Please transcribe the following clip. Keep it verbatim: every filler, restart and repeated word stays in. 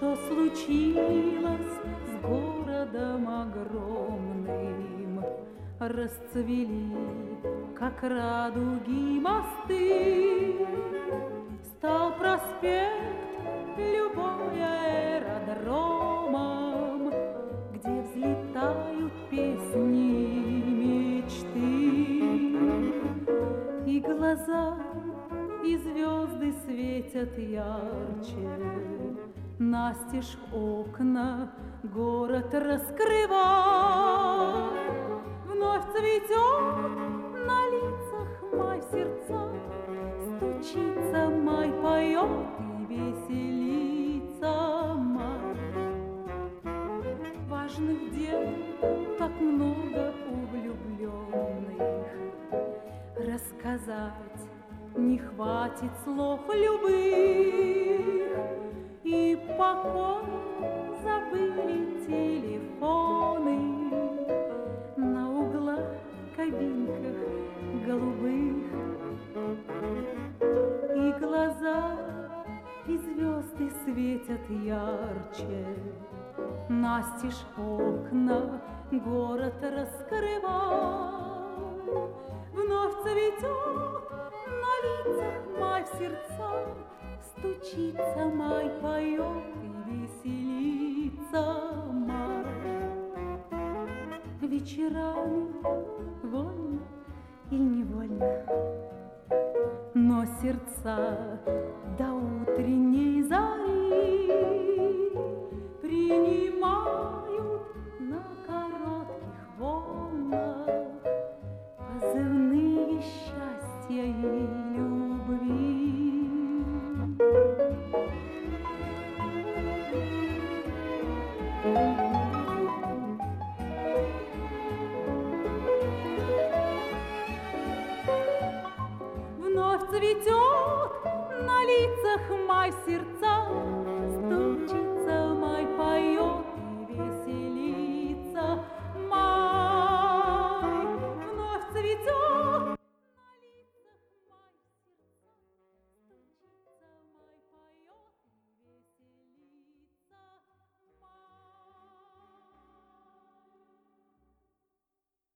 что случилось с городом огромным. Расцвели, как радуги, мосты, стал проспект любой аэродромом, где взлетают песни мечты. И глаза, и звезды светят ярче, настежь окна город раскрывай. Вновь цветет на лицах май, в сердцах стучится май, поет и веселится май. Важных дел так много у влюбленных, рассказать не хватит слов любых. И покой забыли телефоны на углах, кабинках голубых. И глаза, и звезды светят ярче, настежь окна город раскрывай. Вновь цветет на лицах май, в сердцах стучится май, поет и веселится май. Вечерами вольно или невольно, но сердца до утренней зари принимают на коротких волнах позывные счастья и любви. Вновь цветет на лицах май, в сердцах